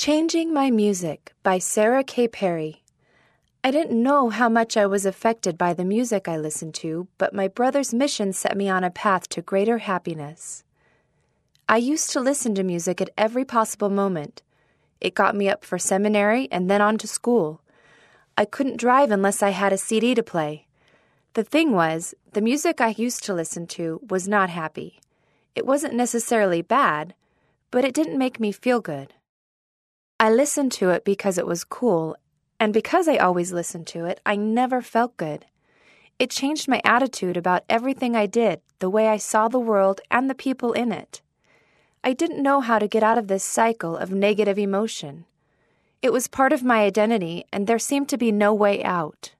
Changing My Music by Sarah K. Perry. I didn't know how much I was affected by the music I listened to, but my brother's mission set me on a path to greater happiness. I used to listen to music at every possible moment. It got me up for seminary and then on to school. I couldn't drive unless I had a CD to play. The thing was, the music I used to listen to was not happy. It wasn't necessarily bad, but it didn't make me feel good. I listened to it because it was cool, and because I always listened to it, I never felt good. It changed my attitude about everything I did, the way I saw the world and the people in it. I didn't know how to get out of this cycle of negative emotion. It was part of my identity, and there seemed to be no way out.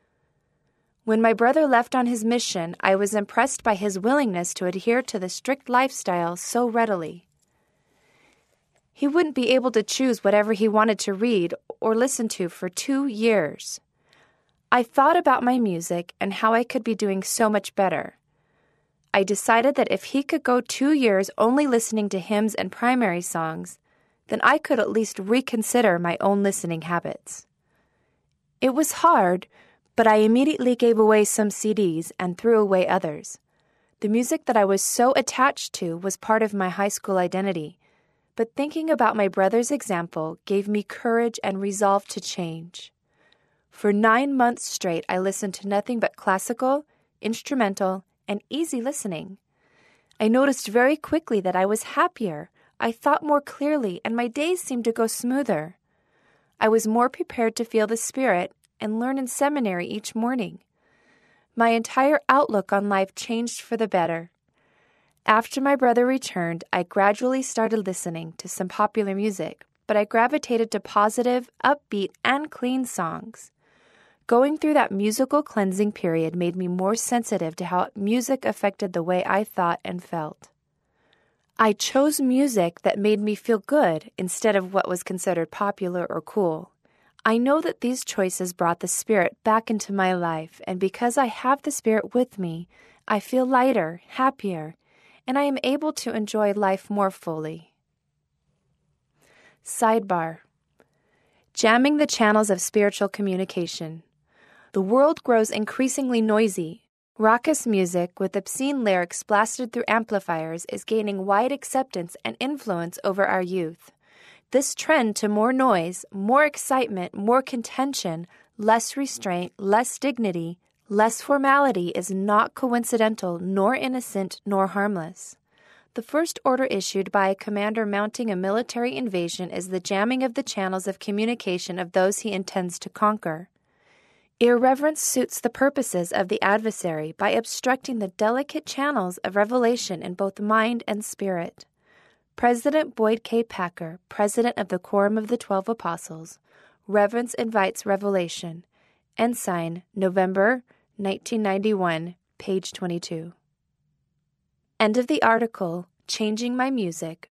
When my brother left on his mission, I was impressed by his willingness to adhere to the strict lifestyle so readily. He wouldn't be able to choose whatever he wanted to read or listen to for 2 years. I thought about my music and how I could be doing so much better. I decided that if he could go 2 years only listening to hymns and primary songs, then I could at least reconsider my own listening habits. It was hard, but I immediately gave away some CDs and threw away others. The music that I was so attached to was part of my high school identity, but thinking about my brother's example gave me courage and resolve to change. For 9 months straight, I listened to nothing but classical, instrumental, and easy listening. I noticed very quickly that I was happier, I thought more clearly, and my days seemed to go smoother. I was more prepared to feel the Spirit and learn in seminary each morning. My entire outlook on life changed for the better. After my brother returned, I gradually started listening to some popular music, but I gravitated to positive, upbeat, and clean songs. Going through that musical cleansing period made me more sensitive to how music affected the way I thought and felt. I chose music that made me feel good instead of what was considered popular or cool. I know that these choices brought the Spirit back into my life, and because I have the Spirit with me, I feel lighter, happier, and I am able to enjoy life more fully. Sidebar: Jamming the channels of spiritual communication. The world grows increasingly noisy. Raucous music with obscene lyrics blasted through amplifiers is gaining wide acceptance and influence over our youth. This trend to more noise, more excitement, more contention, less restraint, less dignity, less formality is not coincidental, nor innocent, nor harmless. The first order issued by a commander mounting a military invasion is the jamming of the channels of communication of those he intends to conquer. Irreverence suits the purposes of the adversary by obstructing the delicate channels of revelation in both mind and spirit. President Boyd K. Packer, President of the Quorum of the 12 Apostles, Reverence Invites Revelation, Ensign, November 1991, page 22. End of the article, Changing My Music